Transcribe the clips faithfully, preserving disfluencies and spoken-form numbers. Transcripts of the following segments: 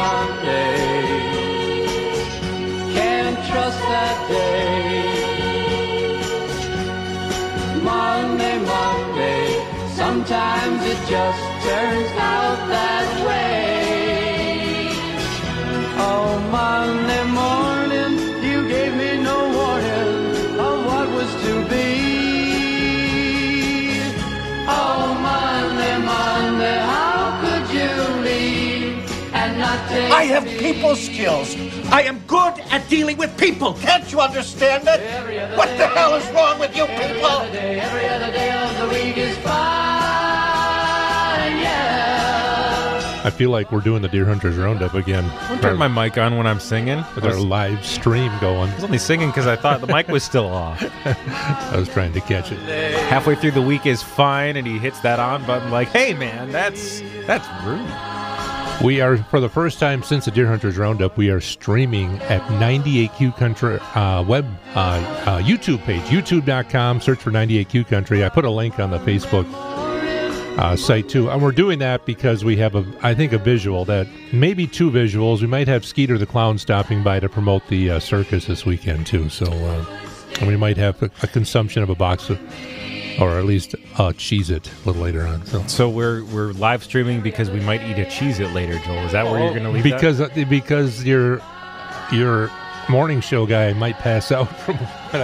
Monday. Can't trust that day. Monday, Monday. Sometimes it just turns out that way. Oh, Monday morning, you gave me no warning of what was to be. Oh, Monday, Monday, how could you leave and not take I have me? people skills. I am good at dealing with people. Can't you understand that? What the hell is wrong with you Every people? other day, every other day of the week is fine, yeah. I feel like we're doing the Deer Hunters Roundup again. Don't turn my mic on when I'm singing. With our live stream going. I was only singing because I thought the mic was still off. I was trying to catch it. Halfway through the week is fine, and he hits that on button like, hey, man, that's that's rude. We are, for the first time since the Deer Hunters Roundup, we are streaming at ninety-eight Q Country uh, web uh, uh, YouTube page, youtube dot com. Search for ninety-eight Q Country. I put a link on the Facebook uh, site, too. And we're doing that because we have, a, I think, a visual that, maybe two visuals. We might have Skeeter the Clown stopping by to promote the uh, circus this weekend, too. So uh, and we might have a, a consumption of a box of, or at least uh, Cheez-It a little later on. So, so we're we're live streaming because we might eat a Cheez-It later, Joel. Is that where you're going to leave because that? uh, because your your morning show guy might pass out from.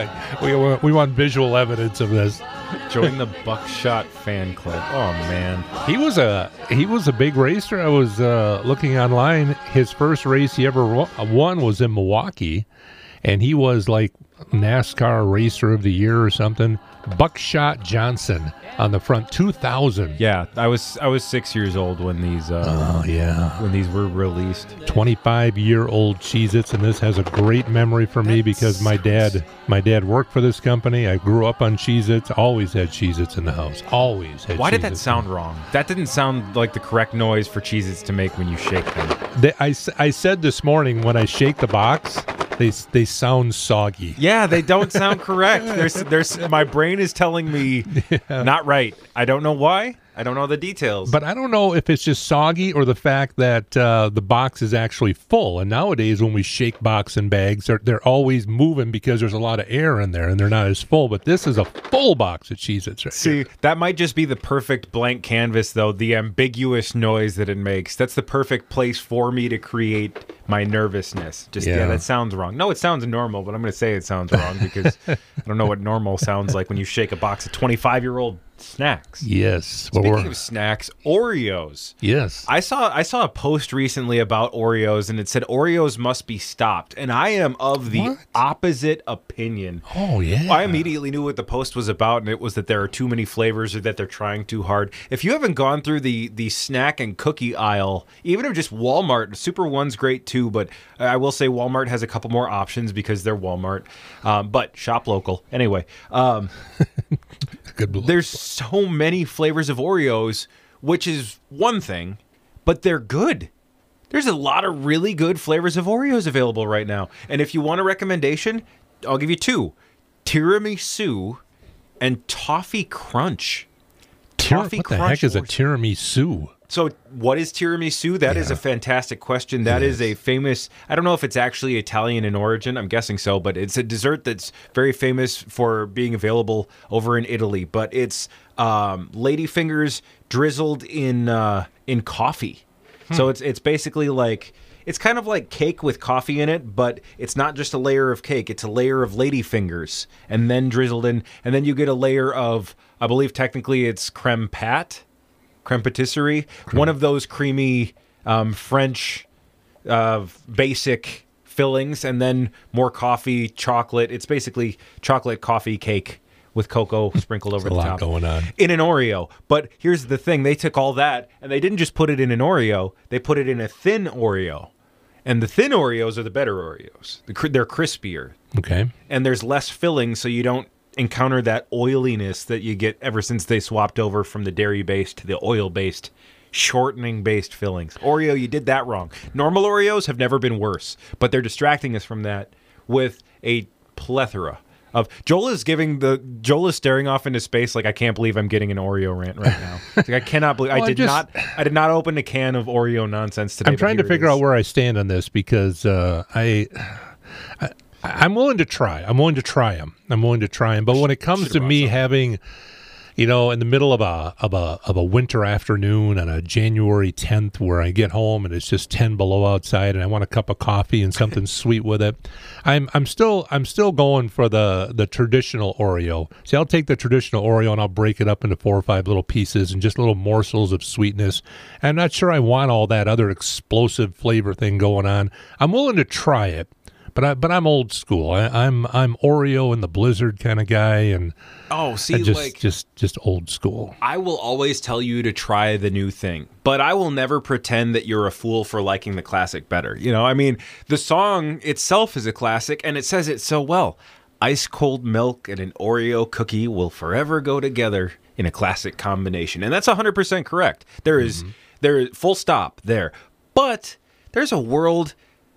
we want, we want visual evidence of this. Join the Buckshot fan club. Oh man, he was a he was a big racer. I was uh, looking online. His first race he ever won was in Milwaukee, and he was like NASCAR Racer of the Year or something. Buckshot Johnson on the front, two thousand. Yeah, I was I was six years old when these. Uh, oh yeah, when these were released. twenty-five year old Cheez-Its, and this has a great memory for me That's because my dad, my dad worked for this company. I grew up on Cheez-Its. Always had Cheez-Its in the house. Always had. Why Cheez-Its. did that sound wrong? That didn't sound like the correct noise for Cheez-Its to make when you shake them. They, I I said this morning when I shake the box. They they sound soggy. Yeah, they don't sound correct. There's there's my brain is telling me yeah. not right. I don't know why. I don't know the details. But I don't know if it's just soggy or the fact that uh, the box is actually full. And nowadays when we shake box and bags, they're, they're always moving because there's a lot of air in there and they're not as full. But this is a full box of Cheez-Its right See, here. That might just be the perfect blank canvas, though, the ambiguous noise that it makes. That's the perfect place for me to create my nervousness. Just, yeah, yeah that sounds wrong. No, it sounds normal, but I'm going to say it sounds wrong because I don't know what normal sounds like when you shake a box of twenty-five-year-old snacks. Yes. Speaking well, of snacks, Oreos. Yes. I saw I saw a post recently about Oreos, and it said Oreos must be stopped. And I am of the what? opposite opinion. Oh, yeah. I immediately knew what the post was about, and it was that there are too many flavors or that they're trying too hard. If you haven't gone through the, the snack and cookie aisle, even if just Walmart, Super One's great too, but I will say Walmart has a couple more options because they're Walmart. Um, but shop local. Anyway. Um, Good there's so many flavors of Oreos, which is one thing, but they're good. There's a lot of really good flavors of Oreos available right now. And if you want a recommendation, I'll give you two. Tiramisu and Toffee Crunch. Toffee what the Crunch heck is a Oreos. tiramisu? So what is tiramisu? That yeah. is a fantastic question. That is. is a famous, I don't know if it's actually Italian in origin. I'm guessing so, but it's a dessert that's very famous for being available over in Italy. But it's um, ladyfingers drizzled in uh, in coffee. Hmm. So it's it's basically like, it's kind of like cake with coffee in it, but it's not just a layer of cake. It's a layer of ladyfingers and then drizzled in. And then you get a layer of, I believe technically it's creme pat. Creme patisserie, Creme. one of those creamy um, French uh, basic fillings, and then more coffee, chocolate. It's basically chocolate coffee cake with cocoa sprinkled over the top. A lot going on. In an Oreo. But here's the thing. They took all that, and they didn't just put it in an Oreo. They put it in a thin Oreo. And the thin Oreos are the better Oreos. They're crispier. Okay. And there's less filling, so you don't encounter that oiliness that you get ever since they swapped over from the dairy-based to the oil-based, shortening-based fillings. Oreo, you did that wrong. Normal Oreos have never been worse, but they're distracting us from that with a plethora Of Joel is giving the Joel is staring off into space like I can't believe I'm getting an Oreo rant right now. Like, I cannot believe well, I did just, not I did not open a can of Oreo nonsense today. I'm trying to figure out where I stand on this because uh, I, I I'm willing to try. I'm willing to try them. I'm willing to try them. But when it comes to me having, you know, in the middle of a of a of a winter afternoon on a January tenth, where I get home and it's just ten below outside, and I want a cup of coffee and something sweet with it, I'm I'm still I'm still going for the the traditional Oreo. See, I'll take the traditional Oreo and I'll break it up into four or five little pieces and just little morsels of sweetness. I'm not sure I want all that other explosive flavor thing going on. I'm willing to try it. But I, but I'm old school. I, I'm I'm Oreo and the Blizzard kind of guy, and oh, see, just like just just old school. I will always tell you to try the new thing, but I will never pretend that you're a fool for liking the classic better. You know, I mean, the song itself is a classic, and it says it so well. Ice cold milk and an Oreo cookie will forever go together in a classic combination, and that's one hundred percent correct. There is mm-hmm. there is full stop there, but there's a world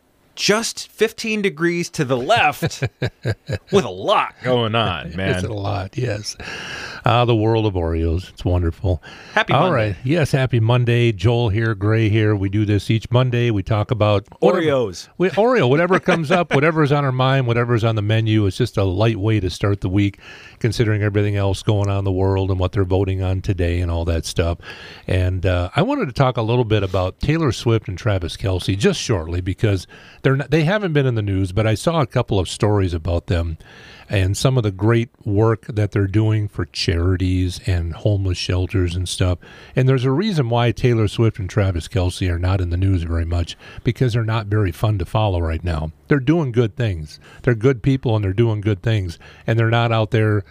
just fifteen degrees to the left with a lot going on, man. It's a lot, yes. Uh, the world of Oreos. It's wonderful. Happy All Monday. right. Yes, happy Monday. Joel here, Gray here. We do this each Monday. We talk about whatever, Oreos. We, Oreo, whatever comes up, whatever's on our mind, whatever's on the menu. It's just a light way to start the week, considering everything else going on in the world and what they're voting on today and all that stuff. And uh, I wanted to talk a little bit about Taylor Swift and Travis Kelce just shortly, because they're not, they haven't been in the news, but I saw a couple of stories about them and some of the great work that they're doing for charities and homeless shelters and stuff. And there's a reason why Taylor Swift and Travis Kelce are not in the news very much, because they're not very fun to follow right now. They're doing good things. They're good people, and they're doing good things. And they're not out there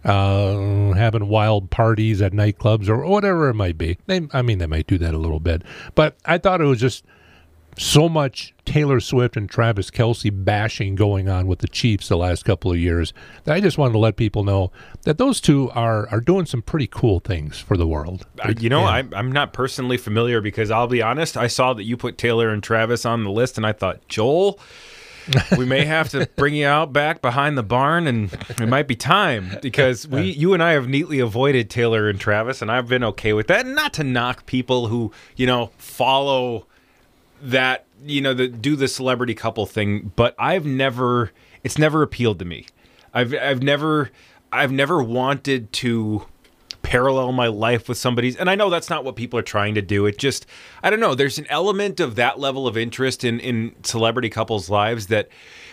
uh, having wild parties at nightclubs or whatever it might be. They, I mean, they might do that a little bit. But I thought it was just so much Taylor Swift and Travis Kelce bashing going on with the Chiefs the last couple of years that I just wanted to let people know that those two are are doing some pretty cool things for the world. Uh, you know, yeah. I'm, I'm not personally familiar, because I'll be honest, I saw that you put Taylor and Travis on the list, and I thought, Joel, we may have to bring you out back behind the barn, and it might be time, because we, you and I have neatly avoided Taylor and Travis, and I've been okay with that. And not to knock people who, you know, follow that, you know, the do the celebrity couple thing, but I've never, it's never appealed to me. I've I've never I've never wanted to parallel my life with somebody's, and I know that's not what people are trying to do. It just, I don't know, there's an element of that level of interest in in celebrity couples' lives that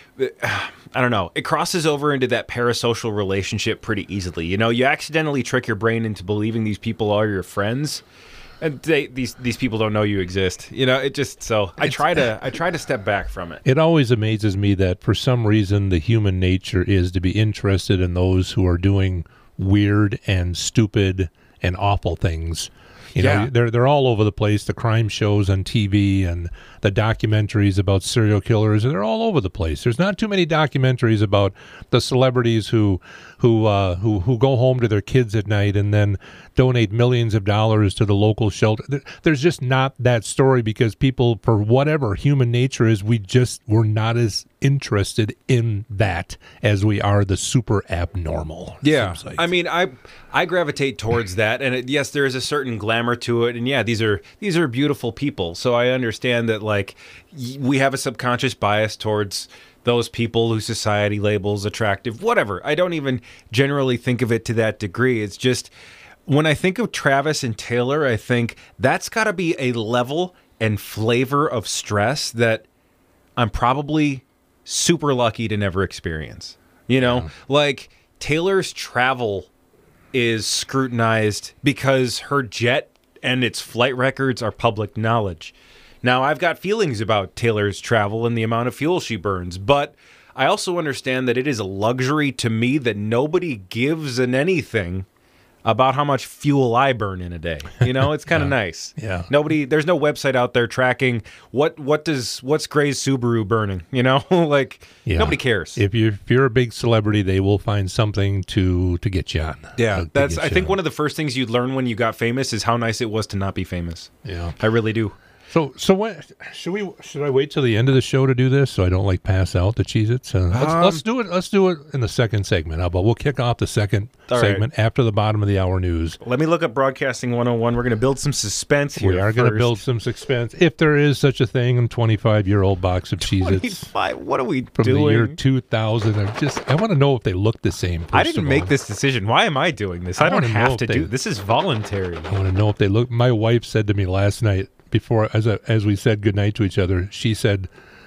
I don't know, it crosses over into that parasocial relationship pretty easily. You know, you accidentally trick your brain into believing these people are your friends, and they, these these people don't know you exist. You know, it just, so I try to I try to step back from it. It always amazes me that for some reason the human nature is to be interested in those who are doing weird and stupid and awful things. You know, Yeah. they're they're all over the place. The crime shows on T V and the documentaries about serial killers, and they're all over the place. There's not too many documentaries about the celebrities who who uh, who who go home to their kids at night and then donate millions of dollars to the local shelter. There- There's just not that story, because people, for whatever human nature is, we just we're not as interested in that as we are the super abnormal. it Yeah, seems like. I mean, I I gravitate towards that, and it, yes, there is a certain glamour to it, and yeah, these are these are beautiful people. So I understand that, like, y- we have a subconscious bias towards those people who society labels attractive, whatever. I don't even generally think of it to that degree. It's just when I think of Travis and Taylor, I think that's got to be a level and flavor of stress that I'm probably super lucky to never experience. You know, like Taylor's travel is scrutinized because her jet and its flight records are public knowledge. Now, I've got feelings about Taylor's travel and the amount of fuel she burns, but I also understand that it is a luxury to me that nobody gives an anything about how much fuel I burn in a day. You know, it's kind of nice. Yeah. Nobody, there's no website out there tracking what what does what's Gray's Subaru burning. You know, like Yeah. nobody cares. If you're, if you're a big celebrity, they will find something to to get you on. yeah, To- to that's. get I you think on. one of the first things you'd learn when you got famous is how nice it was to not be famous. Yeah. I really do. So, so when should we? Should I wait till the end of the show to do this so I don't like pass out the Cheez-Its? Uh, let's, Um, let's do it. Let's do it in the second segment. How about we'll kick off the second All right. segment after the bottom of the hour news. Let me look up Broadcasting one oh one. We're going to build some suspense here. We are going to first. build some suspense, if there is such a thing. A twenty-five-year-old box of Cheez-Its twenty-five. What are we from doing? the year two thousand. I just I want to know if they look the same. I first didn't of make all. this decision. Why am I doing this? I I, don't wanna know have if to they- do this. Is voluntary. I want to know if they look. My wife said to me last night before, as a, as we said goodnight to each other, she said,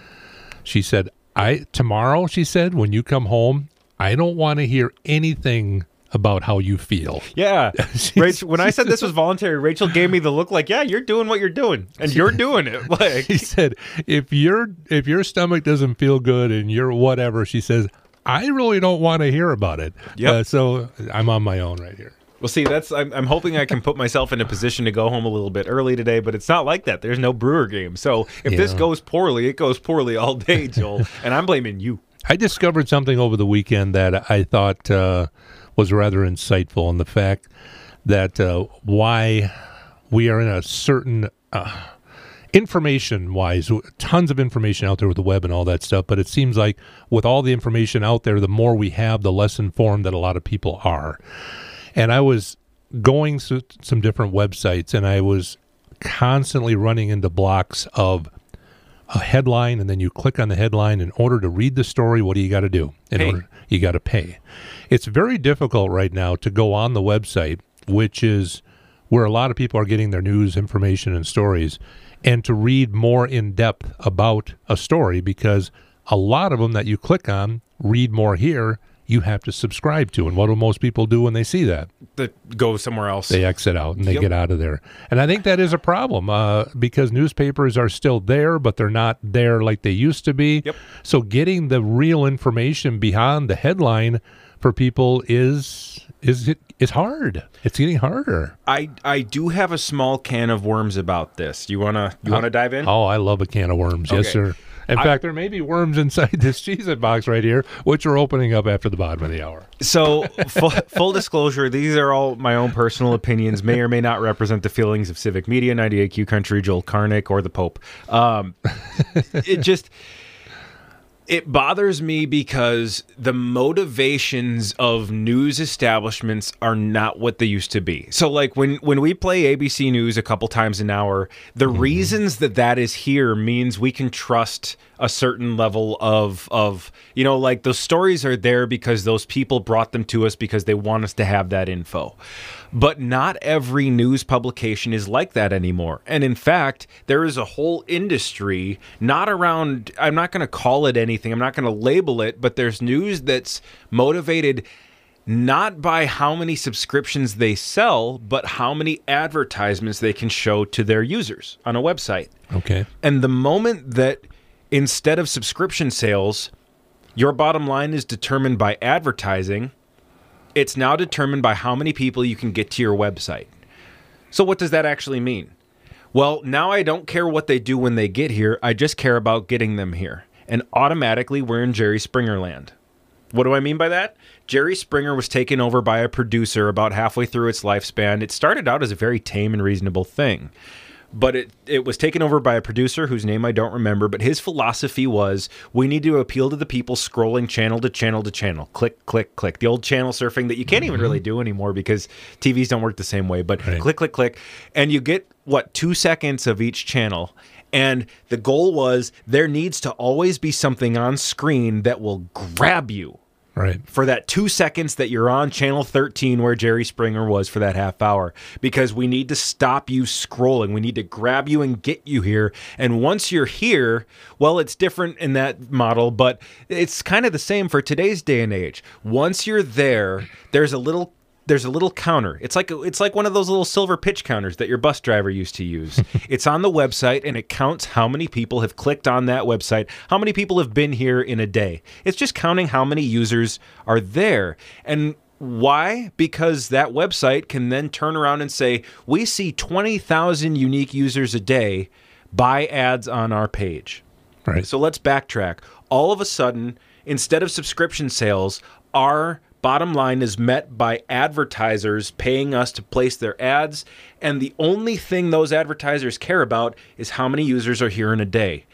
she said, I tomorrow. She said, when you come home, I don't want to hear anything about how you feel. Yeah. Rachel, when I said this was voluntary, Rachel gave me the look like, yeah, you're doing what you're doing, and you're doing it. Like, She said, if your if your stomach doesn't feel good and you're whatever, she says, I really don't want to hear about it. Yep. Uh, so I'm on my own right here. well, see, that's I'm, I'm hoping I can put myself in a position to go home a little bit early today, but it's not like that. There's no Brewer game, so if this Yeah. goes poorly, it goes poorly all day, Joel, and I'm blaming you. I discovered something over the weekend that I thought uh, was rather insightful, in the fact that uh, why we are in a certain uh, information-wise, tons of information out there with the web and all that stuff, but it seems like with all the information out there, the more we have, the less informed that a lot of people are. And I was going through some different websites, and I was constantly running into blocks of a headline, and then you click on the headline. In order to read the story, what do you got to do? In Pay. order, you got to pay. It's very difficult right now to go on the website, which is where a lot of people are getting their news, information, and stories, and to read more in depth about a story, because a lot of them that you click on, read more here, you have to subscribe to. And what do most people do when they see that? That go somewhere else. They exit out and they Yep. get out of there. And I think that is a problem uh, because newspapers are still there, but they're not there like they used to be. Yep. So getting the real information behind the headline for people is is it is hard. It's getting harder. I I do have a small can of worms about this. You wanna you wanna dive in? Oh, I love a can of worms. Yes, Okay. sir. In I- fact, there may be worms inside this Cheez-It box right here, which we're opening up after the bottom of the hour. So, full, full disclosure, these are all my own personal opinions, may or may not represent the feelings of Civic Media, ninety-eight Q Country, Joel Karnick, or the Pope. Um, it just, it bothers me because the motivations of news establishments are not what they used to be. So, like, when, when we play A B C News a couple times an hour, the Mm-hmm. reasons that that is here means we can trust a certain level of, of, you know, like those stories are there because those people brought them to us because they want us to have that info. But not every news publication is like that anymore. And in fact, there is a whole industry, not around, I'm not going to call it anything, I'm not going to label it, but there's news that's motivated not by how many subscriptions they sell, but how many advertisements they can show to their users on a website. Okay. And the moment that instead of subscription sales, your bottom line is determined by advertising, it's now determined by how many people you can get to your website. So what does that actually mean? Well, now I don't care what they do when they get here. I just care about getting them here. And automatically we're in Jerry Springer land. What do I mean by that? Jerry Springer was taken over by a producer about halfway through its lifespan. It started out as a very tame and reasonable thing. But it, it was taken over by a producer whose name I don't remember, but his philosophy was, we need to appeal to the people scrolling channel to channel to channel. Click, click, click. The old channel surfing that you can't even really do anymore because T Vs don't work the same way. But Right. click, click, click. And you get, what, two seconds of each channel. And the goal was there needs to always be something on screen that will grab you Right. for that two seconds that you're on channel thirteen where Jerry Springer was for that half hour, because we need to stop you scrolling. We need to grab you and get you here. And once you're here, well, it's different in that model, but it's kind of the same for today's day and age. Once you're there, there's a little There's a little counter. It's like it's like one of those little silver pitch counters that your bus driver used to use. It's on the website, and it counts how many people have clicked on that website, how many people have been here in a day. It's just counting how many users are there. And why? Because that website can then turn around and say, we see twenty thousand unique users a day, buy ads on our page. Right. So let's backtrack. All of a sudden, instead of subscription sales, our bottom line is met by advertisers paying us to place their ads, and the only thing those advertisers care about is how many users are here in a day.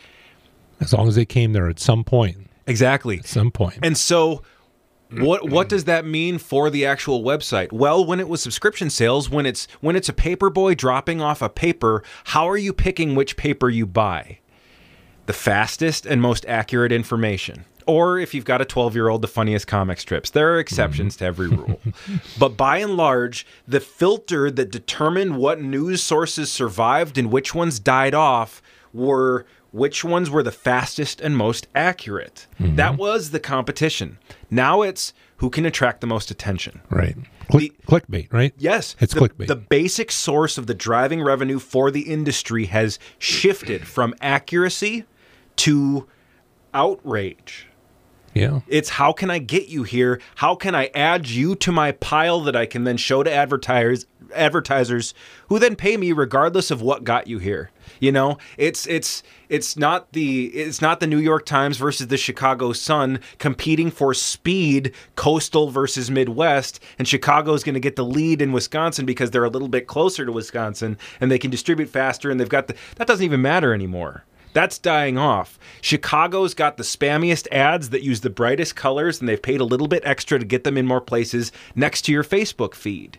As long as they came there at some point. Exactly. At some point. And so what what does that mean for the actual website? Well, when it was subscription sales, when it's when it's a paper boy dropping off a paper, how are you picking which paper you buy? The fastest and most accurate information. Or if you've got a twelve-year-old, the funniest comic strips. There are exceptions to every rule. But by and large, the filter that determined what news sources survived and which ones died off were which ones were the fastest and most accurate. Mm-hmm. That was the competition. Now it's who can attract the most attention. Right. Click, the, clickbait, right? Yes. It's the, clickbait. The basic source of the driving revenue for the industry has shifted from accuracy to outrage. Yeah. It's how can I get you here? How can I add you to my pile that I can then show to advertisers advertisers who then pay me regardless of what got you here? You know, it's it's it's not the it's not the New York Times versus the Chicago Sun competing for speed, coastal versus Midwest, and Chicago's going to get the lead in Wisconsin because they're a little bit closer to Wisconsin and they can distribute faster and they've got the that doesn't even matter anymore. That's dying off. Chicago's got the spammiest ads that use the brightest colors, and they've paid a little bit extra to get them in more places next to your Facebook feed.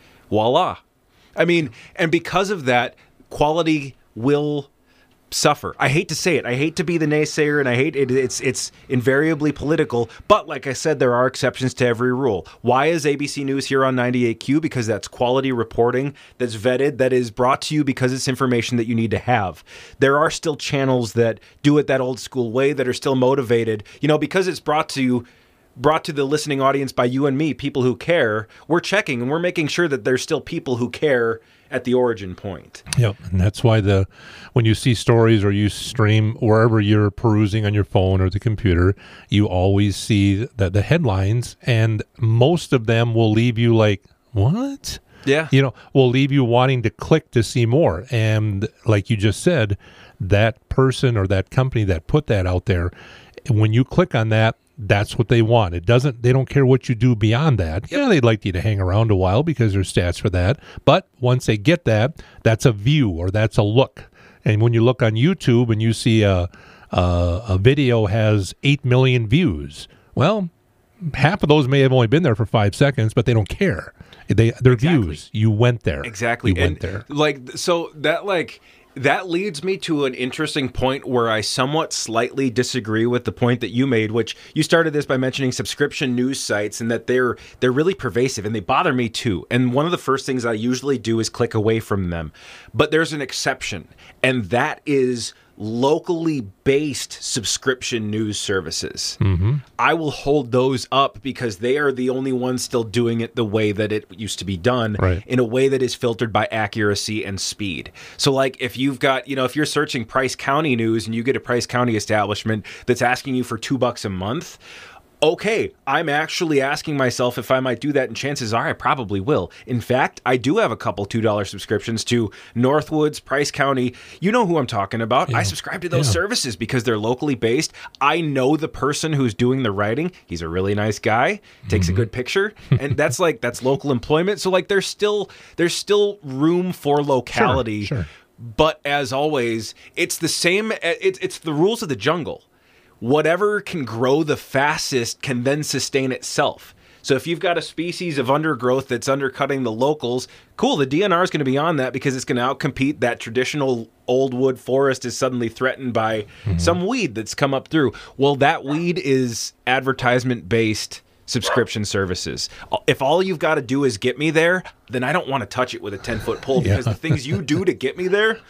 Voila. I mean, and because of that, quality will suffer. I hate to say it. I hate to be the naysayer, and I hate it. It's it's invariably political. But like I said, there are exceptions to every rule. Why is A B C News here on ninety-eight Q? Because that's quality reporting that's vetted, that is brought to you because it's information that you need to have. There are still channels that do it that old school way that are still motivated. You know, because it's brought to you brought to the listening audience by you and me, people who care, we're checking and we're making sure that there's still people who care at the origin point. Yep, and that's why the when you see stories or you stream wherever you're perusing on your phone or the computer, you always see the, the headlines, and most of them will leave you like, what? Yeah. You know, will leave you wanting to click to see more. And like you just said, that person or that company that put that out there, when you click on that, that's what they want. It doesn't, they don't care what you do beyond that. Yeah, they'd like you to hang around a while because there's stats for that. But once they get that, that's a view or that's a look. And when you look on YouTube and you see a, a, a video has eight million views, well, half of those may have only been there for five seconds, but they don't care. They, they're exactly. views. You went there. Exactly. You and went there. Like, so that like, that leads me to an interesting point where I somewhat slightly disagree with the point that you made, which you started this by mentioning subscription news sites and that they're they're really pervasive and they bother me too. And one of the first things I usually do is click away from them. But there's an exception, and that is locally based subscription news services. Mm-hmm. I will hold those up because they are the only ones still doing it the way that it used to be done, right, in a way that is filtered by accuracy and speed. So like if you've got, you know, if you're searching Price County news and you get a Price County establishment that's asking you for two bucks a month, okay, I'm actually asking myself if I might do that, and chances are I probably will. In fact, I do have a couple two dollar subscriptions to Northwoods, Price County. You know who I'm talking about. Yeah. I subscribe to those yeah. services because they're locally based. I know the person who's doing the writing. He's a really nice guy, takes mm-hmm. a good picture, and that's like that's local employment. So like there's still there's still room for locality. Sure, sure. But as always, it's the same. It's it's the rules of the jungle. Whatever can grow the fastest can then sustain itself. So if you've got a species of undergrowth that's undercutting the locals, cool, the D N R is going to be on that because it's going to outcompete that traditional old wood forest is suddenly threatened by mm-hmm. some weed that's come up through. Well, that weed is advertisement-based subscription services. If all you've got to do is get me there, then I don't want to touch it with a ten-foot pole because yeah. the things you do to get me there...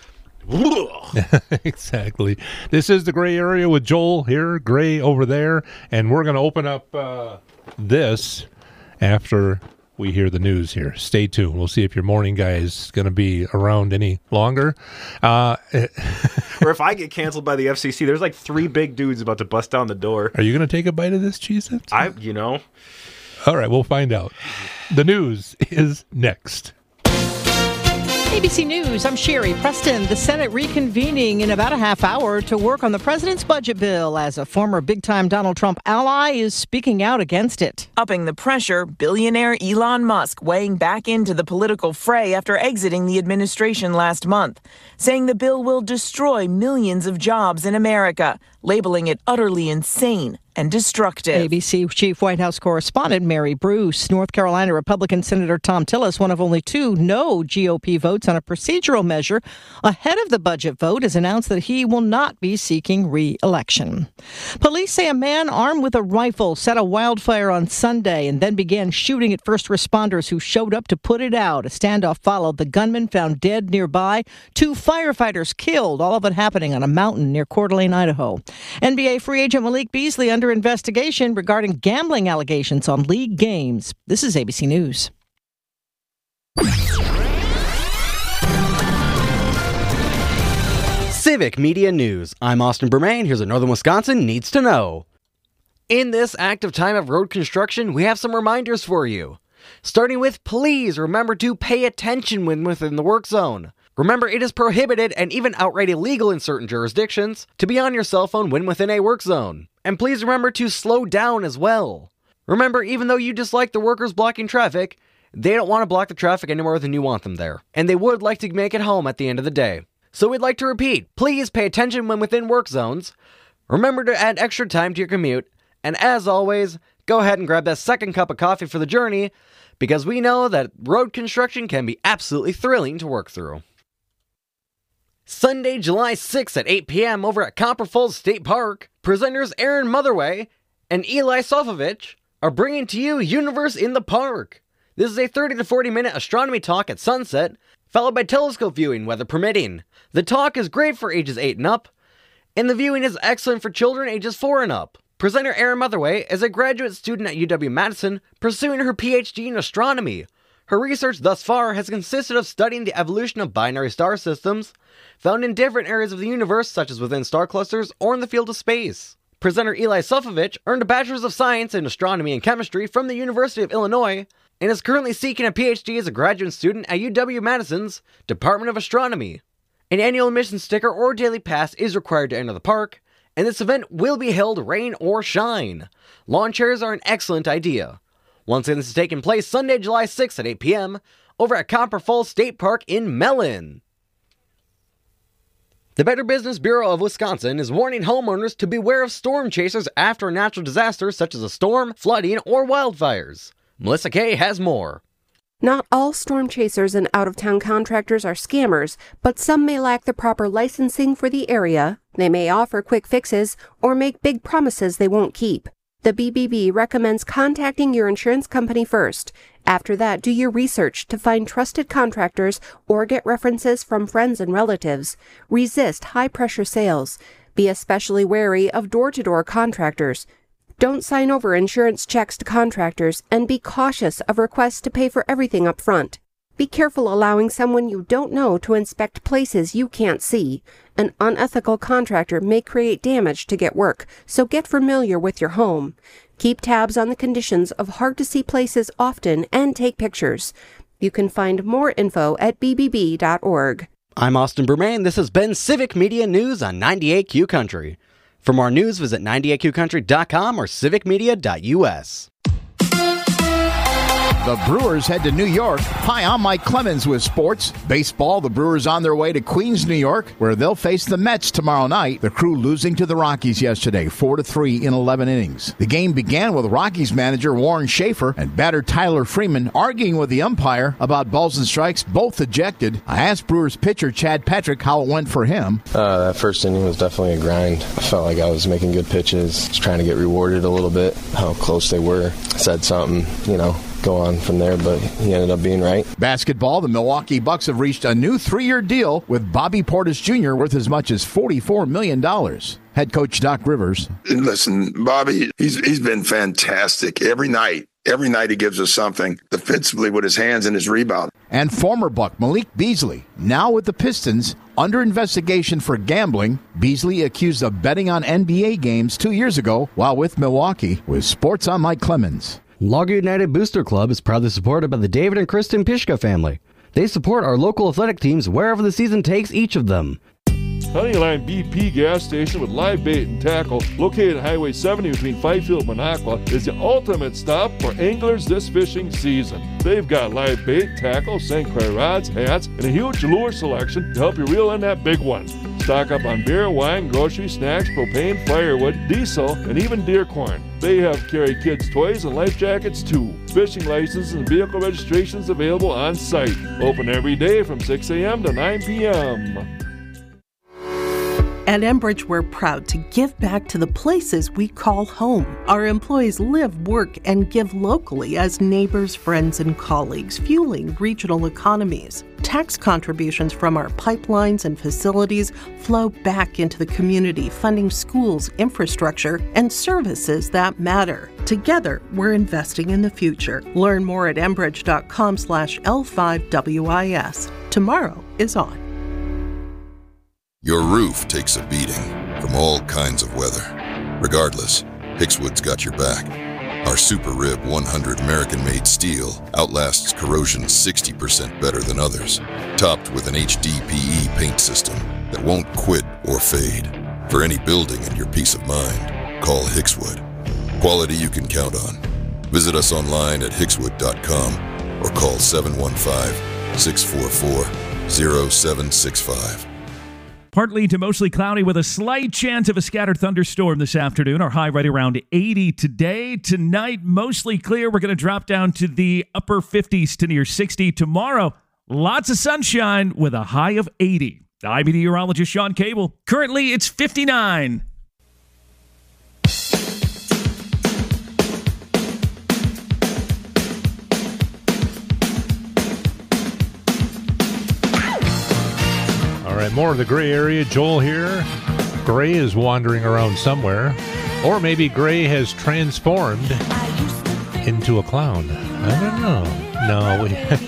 Exactly. This is the gray area with Joel here, Gray over there, and we're going to open up uh, this after we hear the news here. Stay tuned. We'll see if your morning guy is going to be around any longer. Uh, or if I get canceled by the F C C, there's like three big dudes about to bust down the door. Are you going to take a bite of this Cheez-It? I, you know. All right, we'll find out. The news is next. A B C News, I'm Sherry Preston. The Senate reconvening in about a half hour to work on the president's budget bill as a former big-time Donald Trump ally is speaking out against it. Upping the pressure, billionaire Elon Musk weighing back into the political fray after exiting the administration last month, saying the bill will destroy millions of jobs in America, labeling it utterly insane and destructive. A B C Chief White House Correspondent Mary Bruce. North Carolina Republican Senator Thom Tillis, one of only two no G O P votes on a procedural measure ahead of the budget vote, has announced that he will not be seeking re-election. Police say a man armed with a rifle set a wildfire on Sunday and then began shooting at first responders who showed up to put it out. A standoff followed. The gunman found dead nearby. Two firefighters killed, all of it happening on a mountain near Coeur d'Alene, Idaho. N B A free agent Malik Beasley under investigation regarding gambling allegations on league games. This is A B C News. Civic Media News. I'm Austin Bermain. Here's what Northern Wisconsin needs to know. In this active time of road construction, we have some reminders for you. Starting with, please remember to pay attention when within the work zone. Remember, it is prohibited and even outright illegal in certain jurisdictions to be on your cell phone when within a work zone. And please remember to slow down as well. Remember, even though you dislike the workers blocking traffic, they don't want to block the traffic any more than you want them there. And they would like to make it home at the end of the day. So we'd like to repeat, please pay attention when within work zones. Remember to add extra time to your commute. And as always, go ahead and grab that second cup of coffee for the journey, because we know that road construction can be absolutely thrilling to work through. Sunday, July sixth at eight p.m. over at Copper Falls State Park, presenters Aaron Motherway and Eli Sofovich are bringing to you Universe in the Park. This is a thirty to forty minute astronomy talk at sunset, followed by telescope viewing, weather permitting. The talk is great for ages eight and up, and the viewing is excellent for children ages four and up. Presenter Aaron Motherway is a graduate student at U W-Madison pursuing her P H D in astronomy. Her research thus far has consisted of studying the evolution of binary star systems found in different areas of the universe, such as within star clusters or in the field of space. Presenter Eli Sofovich earned a Bachelor's of Science in Astronomy and Chemistry from the University of Illinois and is currently seeking a P H D as a graduate student at U W-Madison's Department of Astronomy. An annual admission sticker or daily pass is required to enter the park, and this event will be held rain or shine. Lawn chairs are an excellent idea. Once again, this is taking place Sunday, July sixth at eight p.m. over at Copper Falls State Park in Mellon. The Better Business Bureau of Wisconsin is warning homeowners to beware of storm chasers after a natural disaster such as a storm, flooding, or wildfires. Melissa Kay has more. Not all storm chasers and out-of-town contractors are scammers, but some may lack the proper licensing for the area. They may offer quick fixes or make big promises they won't keep. The B B B recommends contacting your insurance company first. After that, do your research to find trusted contractors or get references from friends and relatives. Resist high-pressure sales. Be especially wary of door-to-door contractors. Don't sign over insurance checks to contractors, and be cautious of requests to pay for everything up front. Be careful allowing someone you don't know to inspect places you can't see. An unethical contractor may create damage to get work, so get familiar with your home. Keep tabs on the conditions of hard-to-see places often and take pictures. You can find more info at b b b dot org. I'm Austin Bermain. This has been Civic Media News on ninety-eight Q Country. For more news, visit ninety-eight q country dot com or civic media dot u s. The Brewers head to New York. Hi, I'm Mike Clemens with sports. Baseball, the Brewers on their way to Queens, New York, where they'll face the Mets tomorrow night. The Crew losing to the Rockies yesterday, four to three in eleven innings. The game began with Rockies manager Warren Schaefer and batter Tyler Freeman arguing with the umpire about balls and strikes, both ejected. I asked Brewers pitcher Chad Patrick how it went for him. Uh, that first inning was definitely a grind. I felt like I was making good pitches, just trying to get rewarded a little bit, how close they were. Said something, you know, go on from there, but he ended up being right. Basketball, the Milwaukee Bucks have reached a new three-year deal with Bobby Portis Junior worth as much as forty-four million dollars. Head coach Doc Rivers. Listen, Bobby, he's he's been fantastic every night. Every night he gives us something defensively with his hands and his rebound. And former Buck Malik Beasley, now with the Pistons, under investigation for gambling. Beasley accused of betting on N B A games two years ago while with Milwaukee. With sports, I'm Mike Clemens. Logger United Booster Club is proudly supported by the David and Kristen Pishka family. They support our local athletic teams wherever the season takes each of them. Honeyline B P gas station with live bait and tackle, located at Highway seventy between Fifield and Minocqua, is the ultimate stop for anglers this fishing season. They've got live bait, tackle, Saint Clair rods, hats, and a huge lure selection to help you reel in that big one. Stock up on beer, wine, groceries, snacks, propane, firewood, diesel, and even deer corn. They have carry kids' toys and life jackets too. Fishing licenses and vehicle registrations available on site. Open every day from six a.m. to nine p.m. At Enbridge, we're proud to give back to the places we call home. Our employees live, work, and give locally as neighbors, friends, and colleagues, fueling regional economies. Tax contributions from our pipelines and facilities flow back into the community, funding schools, infrastructure, and services that matter. Together, we're investing in the future. Learn more at enbridge.com slash L5WIS. Tomorrow is on. Your roof takes a beating from all kinds of weather. Regardless, Hixwood's got your back. Our Super Rib one hundred American-made steel outlasts corrosion sixty percent better than others, topped with an H D P E paint system that won't quit or fade. For any building and your peace of mind, call Hixwood. Quality you can count on. Visit us online at hixwood dot com or call seven one five, six four four, zero seven six five. Partly to mostly cloudy with a slight chance of a scattered thunderstorm this afternoon. Our high right around eighty today. Tonight, mostly clear. We're going to drop down to the upper fifties to near sixty. Tomorrow, lots of sunshine with a high of eighty. I'm meteorologist Sean Cable. Currently, it's fifty-nine. All right, more of the gray area. Joel here. Gray is wandering around somewhere. Or maybe Gray has transformed into a clown. I don't know.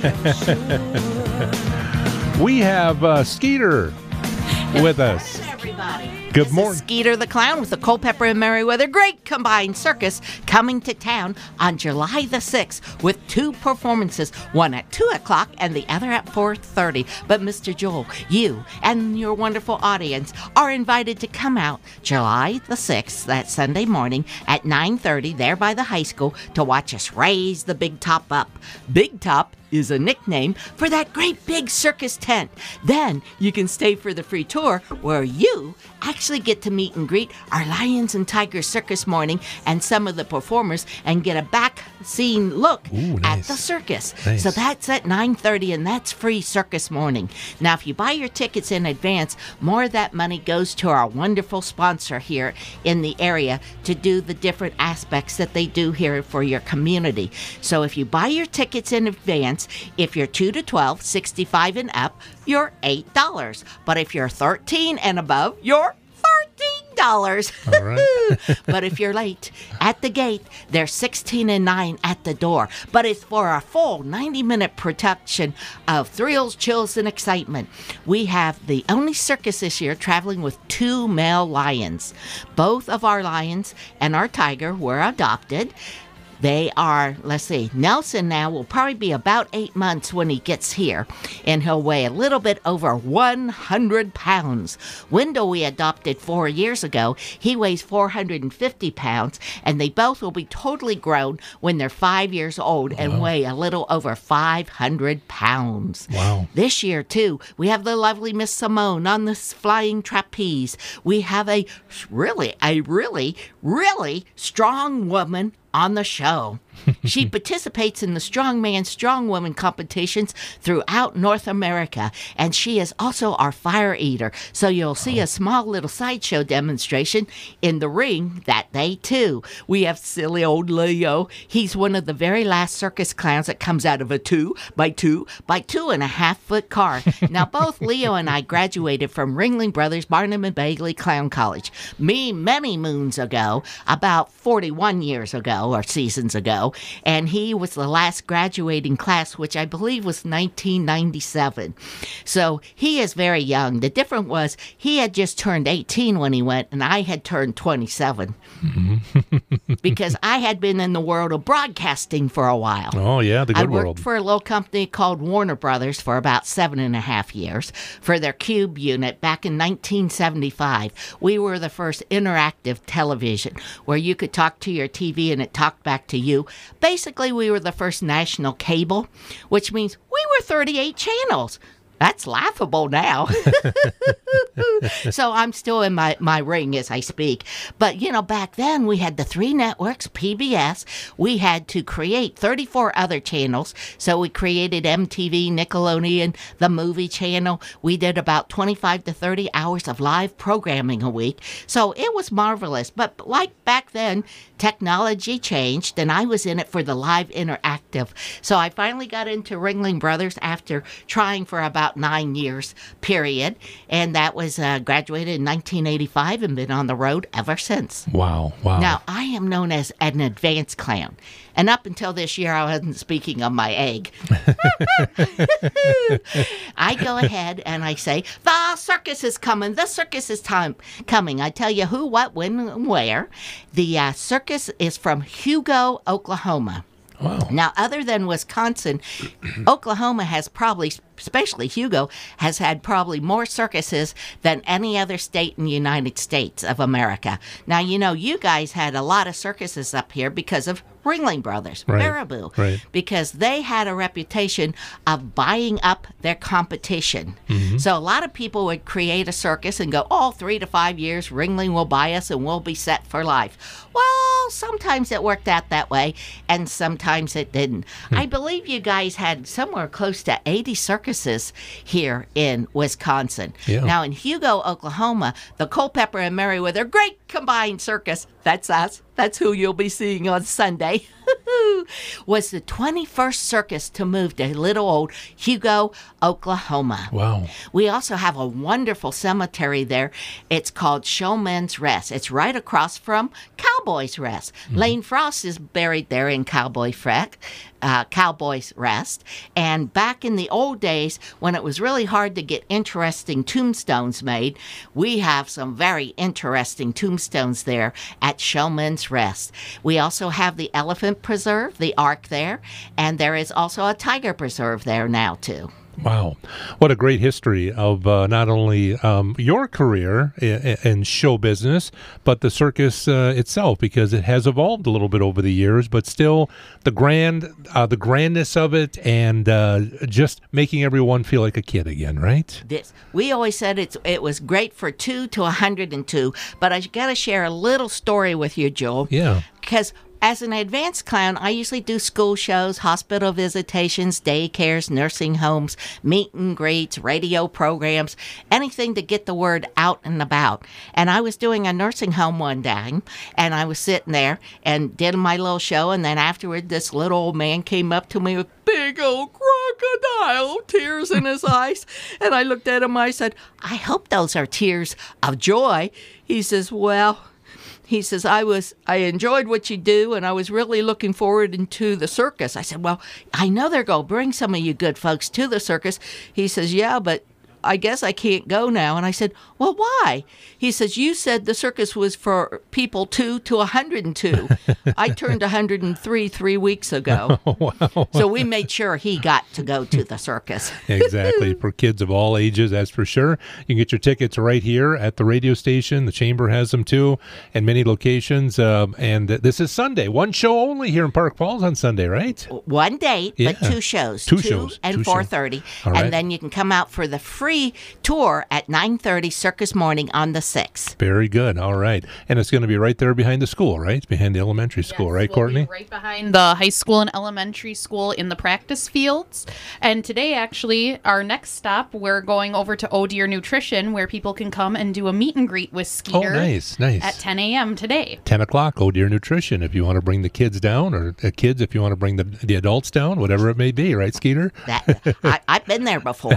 No. We, we have uh, Skeeter with us. Everybody. Good this morning. Is Skeeter the Clown with the Culpeper and Merriweather Great Combined Circus coming to town on July the sixth with two performances, one at two o'clock and the other at four thirty. But Mister Joel, you and your wonderful audience are invited to come out July the sixth, that Sunday morning at nine thirty there by the high school to watch us raise the Big Top up. Big Top is a nickname for that great big circus tent. Then you can stay for the free tour where you actually get to meet and greet our Lions and Tigers Circus morning and some of the performers and get a back scene look Ooh, nice. at the circus. Nice. So that's at nine thirty and that's free circus morning. Now if you buy your tickets in advance, more of that money goes to our wonderful sponsor here in the area to do the different aspects that they do here for your community. So if you buy your tickets in advance, if you're two to twelve, sixty-five and up, you're eight dollars. But if you're thirteen and above, you're thirteen dollars. All right. But if you're late at the gate, they're sixteen and nine at the door. But it's for a full ninety minute production of thrills, chills, and excitement. We have the only circus this year traveling with two male lions. Both of our lions and our tiger were adopted. They are, let's see, Nelson now will probably be about eight months when he gets here, and he'll weigh a little bit over one hundred pounds. Wendell we adopted four years ago. He weighs four hundred fifty pounds, and they both will be totally grown when they're five years old and Wow. weigh a little over five hundred pounds. Wow. This year, too, we have the lovely Miss Simone on this flying trapeze. We have a really, a really, really strong woman on the show. She participates in the Strongman Strong Woman competitions throughout North America, and she is also our fire eater. So you'll see a small little sideshow demonstration in the ring that day too. We have silly old Leo. He's one of the very last circus clowns that comes out of a two by two by two and a half foot car. Now both Leo and I graduated from Ringling Brothers Barnum and Bailey Clown College. Me many moons ago, about forty-one years ago or seasons ago, ago, and he was the last graduating class, which I believe was nineteen ninety-seven. So he is very young. The difference was he had just turned eighteen when he went, and I had turned twenty-seven. Mm-hmm. Because I had been in the world of broadcasting for a while. Oh, yeah, the good I worked world. for a little company called Warner Brothers for about seven and a half years for their Cube unit back in nineteen seventy-five. We were the first interactive television where you could talk to your T V and it talked back to you. Basically, we were the first national cable, which means we were thirty-eight channels. That's laughable now. So I'm still in my, my ring as I speak. But, you know, back then we had the three networks, P B S. We had to create thirty-four other channels. So we created M T V, Nickelodeon, the movie channel. We did about twenty-five to thirty hours of live programming a week. So it was marvelous. But like back then, technology changed, and I was in it for the live interactive. So I finally got into Ringling Brothers after trying for about nine years period, and that was uh, graduated in nineteen eighty-five and been on the road ever since. Wow, wow. Now, I am known as an advanced clown, and up until this year, I wasn't speaking of my egg. I go ahead and I say, the circus is coming, the circus is time coming. I tell you who, what, when, and where. The uh, circus is from Hugo, Oklahoma. Wow. Now, other than Wisconsin, Oklahoma has probably, especially Hugo, has had probably more circuses than any other state in the United States of America. Now, you know, you guys had a lot of circuses up here because of Ringling Brothers, Right, Baraboo, right. because they had a reputation of buying up their competition. Mm-hmm. So a lot of people would create a circus and go, oh, three to five years, Ringling will buy us and we'll be set for life. Well, sometimes it worked out that way, and sometimes it didn't. Hmm. I believe you guys had somewhere close to eighty circuses here in Wisconsin. Yeah. Now, in Hugo, Oklahoma, the Culpeper and Merriweather Great Combined Circus, that's us, that's who you'll be seeing on Sunday, was the twenty-first circus to move to little old Hugo, Oklahoma. Wow. We also have a wonderful cemetery there. It's called Showman's Rest. It's right across from Cowboys Rest. Mm-hmm. Lane Frost is buried there in Cowboy Freck. Uh, Cowboys Rest. And back in the old days, when it was really hard to get interesting tombstones made, we have some very interesting tombstones there at Showman's Rest. We also have the Elephant Preserve, the Ark there, and there is also a Tiger Preserve there now, too. Wow. What a great history of uh, not only um, your career in, in show business, but the circus uh, itself, because it has evolved a little bit over the years, but still the grand, uh, the grandness of it, and uh, just making everyone feel like a kid again, right? This we always said it's it was great for two to a hundred and two, but I got to share a little story with you, Joel. Yeah. Because as an advanced clown, I usually do school shows, hospital visitations, daycares, nursing homes, meet and greets, radio programs, anything to get the word out and about. And I was doing a nursing home one day, and I was sitting there and did my little show, and then afterward, this little old man came up to me with big old crocodile tears in his eyes. And I looked at him, I said, I hope those are tears of joy. He says, well... He says, I was, I enjoyed what you do, and I was really looking forward into the circus. I said, well, I know they're going to bring some of you good folks to the circus. He says, yeah, but I guess I can't go now. And I said, well, why? He says, you said the circus was for people two to one hundred two. I turned one hundred three three weeks ago. Oh, wow. So we made sure he got to go to the circus. Exactly. For kids of all ages, that's for sure. You can get your tickets right here at the radio station. The Chamber has them too, and many locations. Um, and this is Sunday. One show only here in Park Falls on Sunday, right? One date, Yeah. but two shows. Two shows. And Two four shows. thirty. All right. And then you can come out for the free tour at nine thirty Circus Morning on the sixth. Very good. All right. And it's going to be right there behind the school, right? Behind the elementary school, right, We'll Courtney? be right behind the high school and elementary school in the practice fields. And today, actually, our next stop, we're going over to Oh Dear Nutrition, where people can come and do a meet and greet with Skeeter. Oh, nice, nice. At ten a.m. today. ten o'clock, Oh Dear Nutrition, if you want to bring the kids down, or the kids if you want to bring the, the adults down, whatever it may be, right, Skeeter? That, I, I've been there before.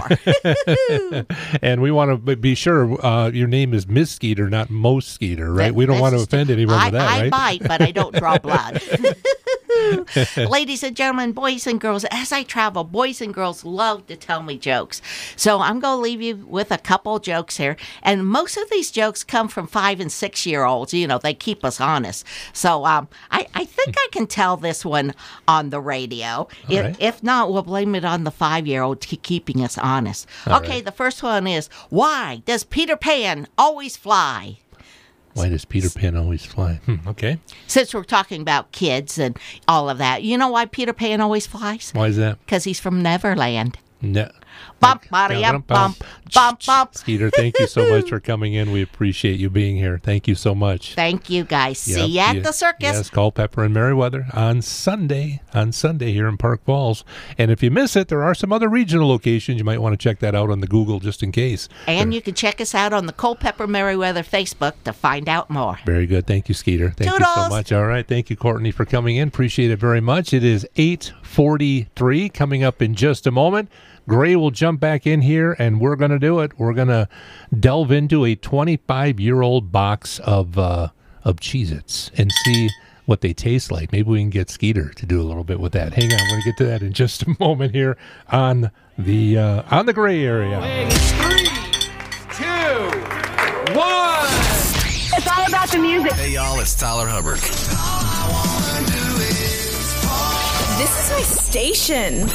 And we want to be sure uh, your name is Miss Skeeter, not Mo Skeeter, right? We don't want to offend anyone I, with that, I right? bite, but I don't draw blood. Ladies and gentlemen, boys and girls, as I travel, boys and girls love to tell me jokes. So I'm going to leave you with a couple jokes here. And most of these jokes come from five and six year olds. You know, they keep us honest. So um, I, I think I can tell this one on the radio. If, right. if not, we'll blame it on the five year old keeping us honest. All okay, right. The first one is, why does Peter Pan always fly? Why does Peter Pan always fly? Hmm, okay. Since we're talking about kids and all of that, you know why Peter Pan always flies? Why is that? Because he's from Neverland. No. Bump, body, bump, bump, bump, bump. Skeeter, thank you so much for coming in. We appreciate you being here. Thank you so much. Thank you, guys. Yep, See you at yeah, the circus. Yes, Culpeper and Merriweather on Sunday, on Sunday here in Park Falls. And if you miss it, there are some other regional locations. You might want to check that out on the Google just in case. And There- you can check us out on the Culpeper Merriweather Facebook to find out more. Very good. Thank you, Skeeter. Thank you so Toodles. much. All right. Thank you, Courtney, for coming in. Appreciate it very much. It is eight forty-three coming up in just a moment. Gray will jump back in here, and we're going to do it. We're going to delve into a twenty-five-year-old box of uh, of Cheez-Its and see what they taste like. Maybe we can get Skeeter to do a little bit with that. Hang on. I'm going to get to that in just a moment here on the uh, on the Gray area. Three, two, one. It's all about the music. Hey, y'all, it's Tyler Hubbard. This is my station.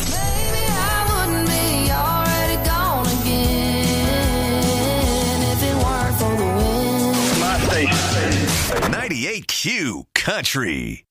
My station. ninety-eight Q Country.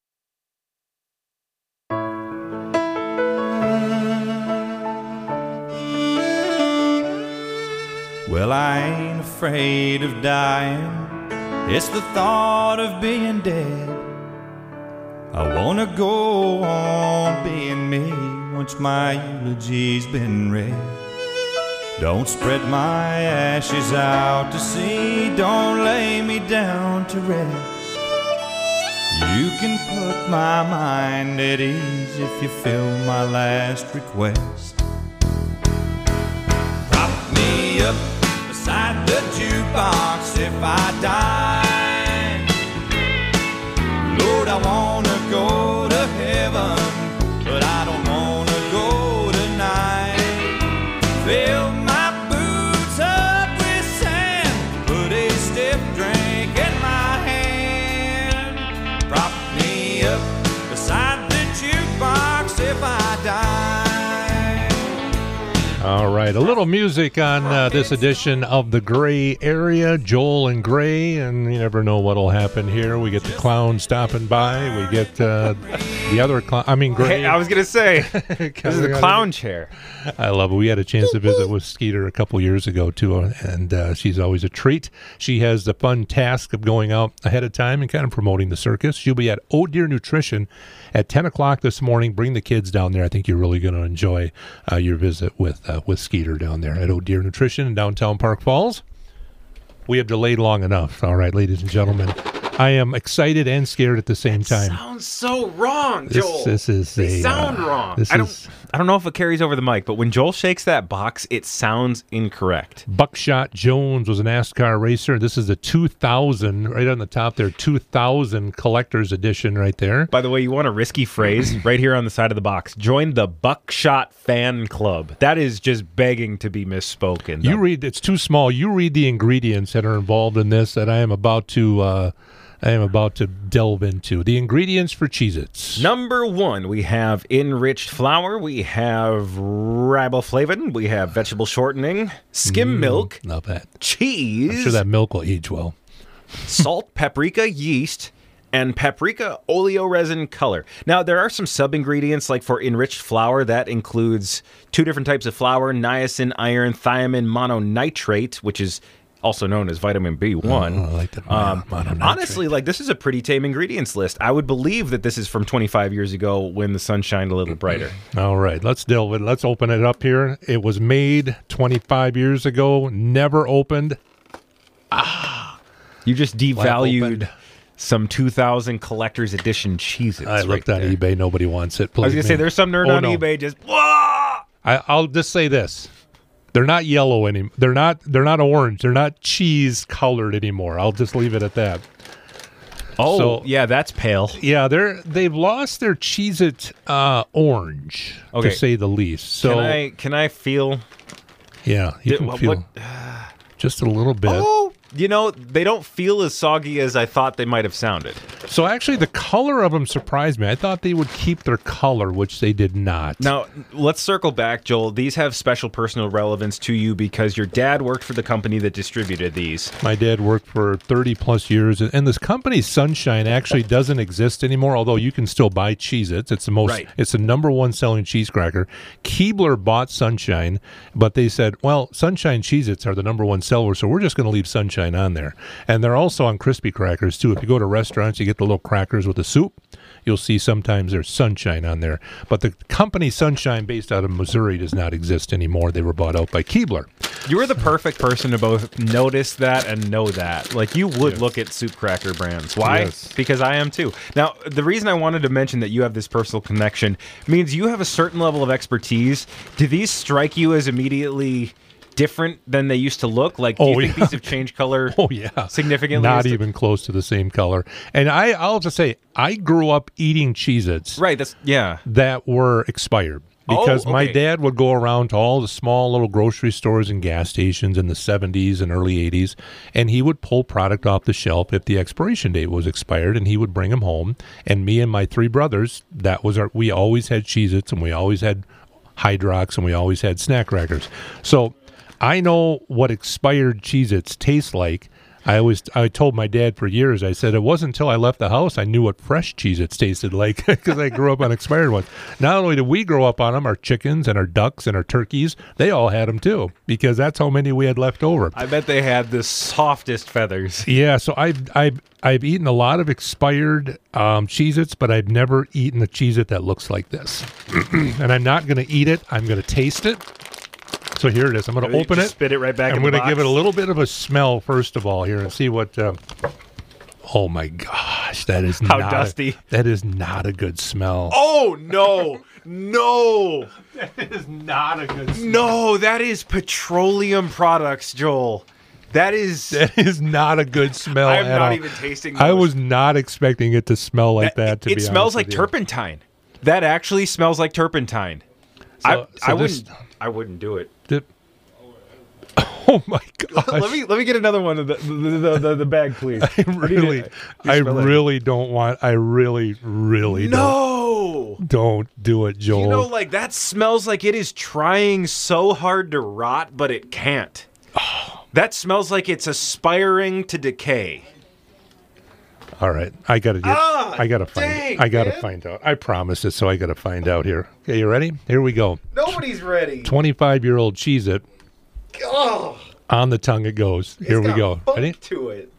Well, I ain't afraid of dying. It's the thought of being dead. I wanna go on being me once my eulogy's been read. Don't spread my ashes out to sea. Don't lay me down to rest. You can put my mind at ease if you fill my last request. Prop me up beside the jukebox if I die. Lord, I wanna go to heaven, but I don't wanna go tonight. Fill my boots up with sand, put a stiff drink in my hand. Prop me up beside the jukebox if I die. All right, a little music on uh, this edition of the Gray area. Joel and Gray, and you never know what'll happen here. We get the clown stopping by. We get uh, the other clown. I mean, Gray. Hey, I was gonna say this is the clown chair. I love it. We had a chance to visit with Skeeter a couple years ago too, and uh, she's always a treat. She has the fun task of going out ahead of time and kind of promoting the circus. She'll be at Oh Dear Nutrition at ten o'clock this morning. Bring the kids down there. I think you're really going to enjoy uh, your visit with uh, with Skeeter down there at Oh Dear Nutrition in downtown Park Falls. We have delayed long enough. All right, ladies and gentlemen. I am excited and scared at the same time. Sounds so wrong, This- Joel. this is they a, sound uh, wrong. this I don't. is- I don't know if it carries over the mic, but when Joel shakes that box, it sounds incorrect. Buckshot Jones was a NASCAR racer. This is the two thousand, right on the top there, two thousand collector's edition right there. By the way, you want a risky phrase right here on the side of the box. Join the Buckshot Fan Club. That is just begging to be misspoken. You read, it's too small. You read the ingredients that are involved in this that I am about to, uh, I am about to delve into. The ingredients for Cheez-Its. Number one, we have enriched flour, we have riboflavin, we have vegetable shortening, skim Mm, milk, not bad. cheese, I'm sure that milk will age well. salt, paprika, yeast, and paprika oleoresin color. Now, there are some sub-ingredients, like for enriched flour, that includes two different types of flour, niacin, iron, thiamine, mononitrate, which is also known as vitamin B one. Oh, I like that. Um, mononitrate. honestly, like this is a pretty tame ingredients list. I would believe that this is from twenty-five years ago when the sun shined a little brighter. All right, let's delve in. Let's open it up here. It was made twenty-five years ago, never opened. Ah, you just devalued some two thousand collector's edition Cheez-Its. I looked on eBay. Nobody wants it. I was Believe going to say, me. there's some nerd Oh, on no. eBay just, I, I'll just say this. They're not yellow anymore. They're not. They're not orange. They're not cheese colored anymore. I'll just leave it at that. Oh, So- yeah, that's pale. Yeah, they're they've lost their Cheez-It uh, orange, Okay. to say the least. So can I can I feel? yeah, you Did- can what- feel what- just a little bit. Oh, you know, they don't feel as soggy as I thought they might have sounded. So actually, the color of them surprised me. I thought they would keep their color, which they did not. Now, let's circle back, Joel. These have special personal relevance to you because your dad worked for the company that distributed these. My dad worked for thirty plus years, and this company Sunshine actually doesn't exist anymore, although you can still buy Cheez-Its. It's the most Right. it's the number one selling cheese cracker. Keebler bought Sunshine, but they said, well, Sunshine Cheez-Its are the number one seller, so we're just going to leave Sunshine on there. And they're also on crispy crackers too. If you go to restaurants, you get the little crackers with the soup. You'll see sometimes there's Sunshine on there. But the company Sunshine, based out of Missouri, does not exist anymore. They were bought out by Keebler. You are the perfect person to both notice that and know that. Like, you would Yes. look at soup cracker brands. Why? Yes. Because I am too. Now, the reason I wanted to mention that you have this personal connection means you have a certain level of expertise. Do these strike you as immediately different than they used to look? Like, do Oh, you think yeah. these have changed color Oh yeah, significantly? Not Is the- even close to the same color. And I, I'll have to say, I grew up eating Cheez-Its Right, that's, yeah. that were expired. Because Oh, my okay. dad would go around to all the small little grocery stores and gas stations in the seventies and early eighties, and he would pull product off the shelf if the expiration date was expired, and he would bring them home. And me and my three brothers, that was our, we always had Cheez-Its, and we always had Hydrox, and we always had snack crackers. So I know what expired Cheez-Its taste like. I always, I told my dad for years, I said, it wasn't until I left the house I knew what fresh Cheez-Its tasted like because I grew up on expired ones. Not only did we grow up on them, our chickens and our ducks and our turkeys, they all had them too because that's how many we had left over. I bet they had the softest feathers. Yeah, so I've, I've, I've eaten a lot of expired um, Cheez-Its, but I've never eaten a Cheez-It that looks like this. And I'm not going to eat it. I'm going to taste it. So here it is. I'm going to You open just it. spit it right back I'm in the going to give it box. a little bit of a smell first of all here and see what. Uh, oh my gosh, that is How not dusty. A, that is not a good smell. Oh, no. No. That is not a good smell. No, that is petroleum products, Joel. That is. That is not a good smell. I'm at not all. even tasting I those. was not expecting it to smell like that. to it be smells honest like with you. turpentine. That actually smells like turpentine. I, So- so I this- wouldn't. I wouldn't do it. Did- Oh my gosh! let me let me get another one of the the, the, the, the bag, please. I really, I really don't want. I really, really No. don't. Don't do it, Joel. You know, like that smells like it is trying so hard to rot, but it can't. That smells like it's aspiring to decay. All right, I gotta get. Ah, I gotta find. dang, I gotta man. find out. I promised it, so I gotta find out here. Okay, you ready? Here we go. Nobody's ready. Twenty-five-year-old Cheez-It. Oh, On the tongue it goes. Here it's we got go. funk Ready? to it.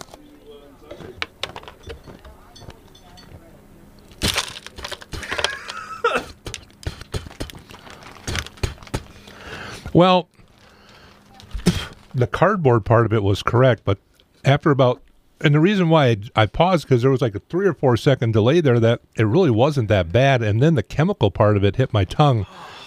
Well, the cardboard part of it was correct, but after about, and the reason why I, I paused because there was like a three or four second delay there that it really wasn't that bad, and then the chemical part of it hit my tongue,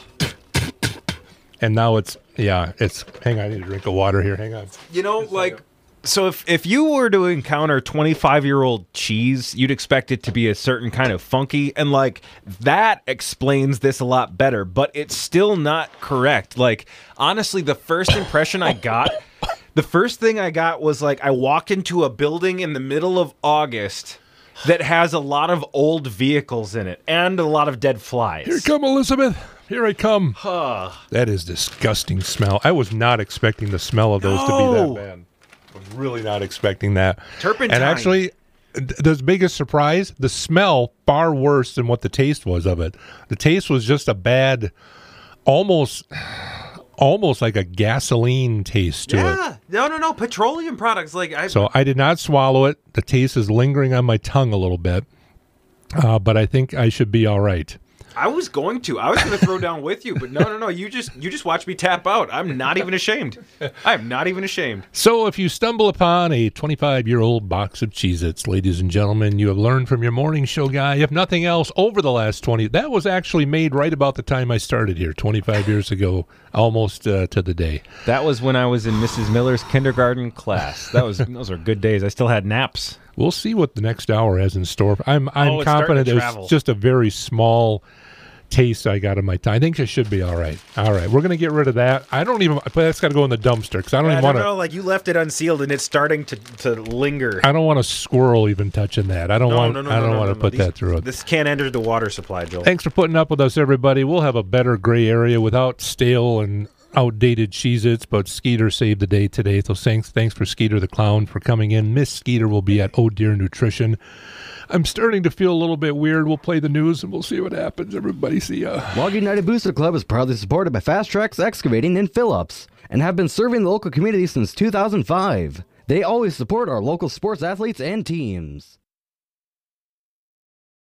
and now it's yeah, it's. Hang on, I need a drink of water here. Hang on. You know, like, so if, if you were to encounter twenty-five-year-old cheese, you'd expect it to be a certain kind of funky, and, like, that explains this a lot better, but it's still not correct. Like, honestly, the first impression I got, the first thing I got was, like, I walked into a building in the middle of August that has a lot of old vehicles in it and a lot of dead flies. Here come Elizabeth. Here I come. Huh. That is disgusting smell. I was not expecting the smell of those to be No. that bad. I was really not expecting that. Turpentine. And actually, th- the biggest surprise, the smell far worse than what the taste was of it. The taste was just a bad, almost, almost like a gasoline taste to it. Yeah. No, no, no. Petroleum products. Like, I. So I did not swallow it. The taste is lingering on my tongue a little bit, uh, but I think I should be all right. I was going to. I was going to throw down with you, but no, no, no. You just you just watch me tap out. I'm not even ashamed. I'm not even ashamed. So if you stumble upon a twenty-five-year-old box of Cheez-Its, ladies and gentlemen, you have learned from your morning show guy, if nothing else, over the last twenty. That was actually made right about the time I started here, twenty-five years ago, almost uh, to the day. That was when I was in Missus Miller's kindergarten class. That was those are good days. I still had naps. We'll see what the next hour has in store. I'm I'm Oh, it's starting confident to it's travel. just a very small taste I got in my time. I think it should be all right. All right, we're going to get rid of that. I don't even, but that's got to go in the dumpster because I don't I even don't want know, to. like you left it unsealed and it's starting to, to linger. I don't want a squirrel even touching that. I don't No, want. no, no, I don't no, want no, to no. put These- that through it. This can't enter the water supply, Joel. Thanks for putting up with us, everybody. We'll have a better gray area without stale and outdated Cheez-Its, but Skeeter saved the day today. So thanks, thanks for Skeeter the Clown for coming in. Miss Skeeter will be at Oh Dear Nutrition. I'm starting to feel a little bit weird. We'll play the news and we'll see what happens. Everybody see ya. Log United Booster Club is proudly supported by Fast Tracks Excavating in Phillips and have been serving the local community since two thousand five. They always support our local sports athletes and teams.